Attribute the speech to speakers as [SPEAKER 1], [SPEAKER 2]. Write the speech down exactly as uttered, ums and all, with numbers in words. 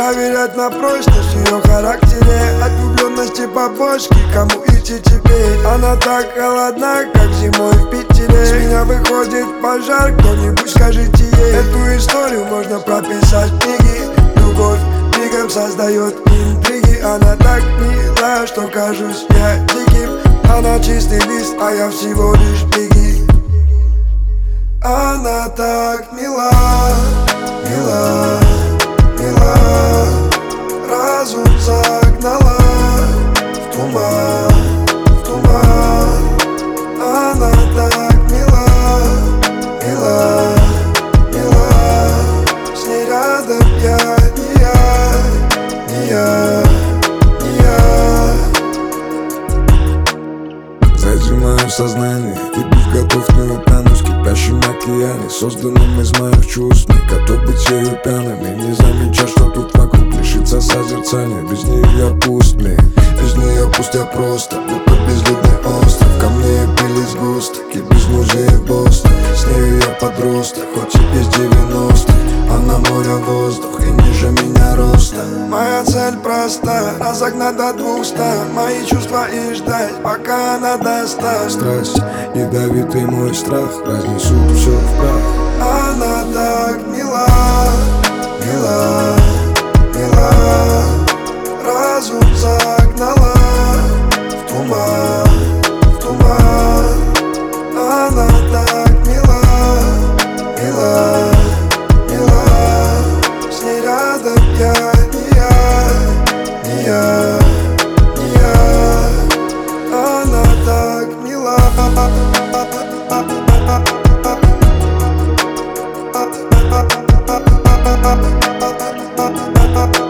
[SPEAKER 1] проверять на прочность в ее характере. От влюбленности по бочке, кому идти теперь? Она так холодна, как зимой в Питере. С меня выходит пожар, кто-нибудь скажите ей. Эту историю можно прописать в книге. Любовь мигом создает интриги. Она так мила, что кажусь я диким. Она чистый лист, а я всего лишь беги. Она так мила, мила, мила. Разум загнала в туман, в туман. Она так мила, мила, мила. С ней рядом я, не я, не я, не я.
[SPEAKER 2] Зажимаю сознание, ведусь готов не утонуть в кипящем океане, созданном из моих чувств. Не готов быть ею пьяным и не замечать, что тут вокруг лишится созерцания. Без нее я пуст, мне, без нее пусть я просто, будто безлюдный остров. Ко мне пили сгустки, без музея Бостон. С нею я подросток, хоть и из девяностых. Она море, воздух и ниже меня роста.
[SPEAKER 1] Моя цель проста, разогнать до двухста мои чувства и ждать, пока она достать.
[SPEAKER 2] Страсть, ядовитый мой страх разнесут все в прах.
[SPEAKER 1] Она так мила, мила, мила. Разум загнала в туман, в туман. Она так мила, мила, мила. С ней рядом я, не я, не я, не я. Она так мила. Up, up, up, up, up, up, up, up, up, up, up, up.